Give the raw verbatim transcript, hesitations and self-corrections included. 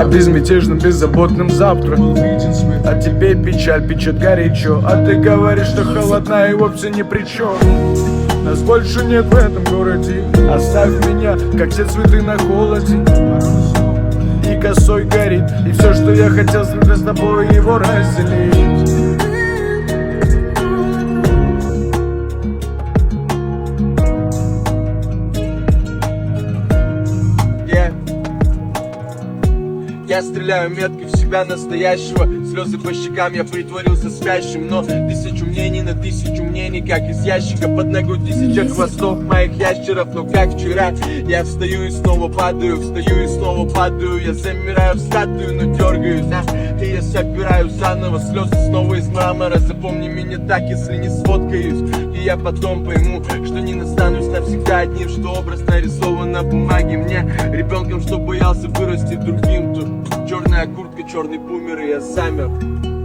о безмятежном, беззаботном завтра. А тебе печаль печет горячо, а ты говоришь, что холодна и вовсе ни при чем. Нас больше нет в этом городе, оставь меня, как те цветы на холоде. И косой горит, и все, что я хотел, с тобой его разделить. Я стреляю метко в себя настоящего. Слезы по щекам, я притворился спящим. Но тысячу мнений на тысячу мнений, как из ящика. Под ногой тысяча хвостов моих ящеров. Но как вчера, я встаю и снова падаю. Встаю и снова падаю. Я замираю в статую, но дергаюсь, а? И я собираю заново слезы снова из мрамора. Запомни меня так, если не сфоткаюсь. И я потом пойму, что не настанусь навсегда одним. Что образ нарисован на бумаге мне ребенком, что боялся вырасти другим. Тут черная куртка, черный бумер, и я замер.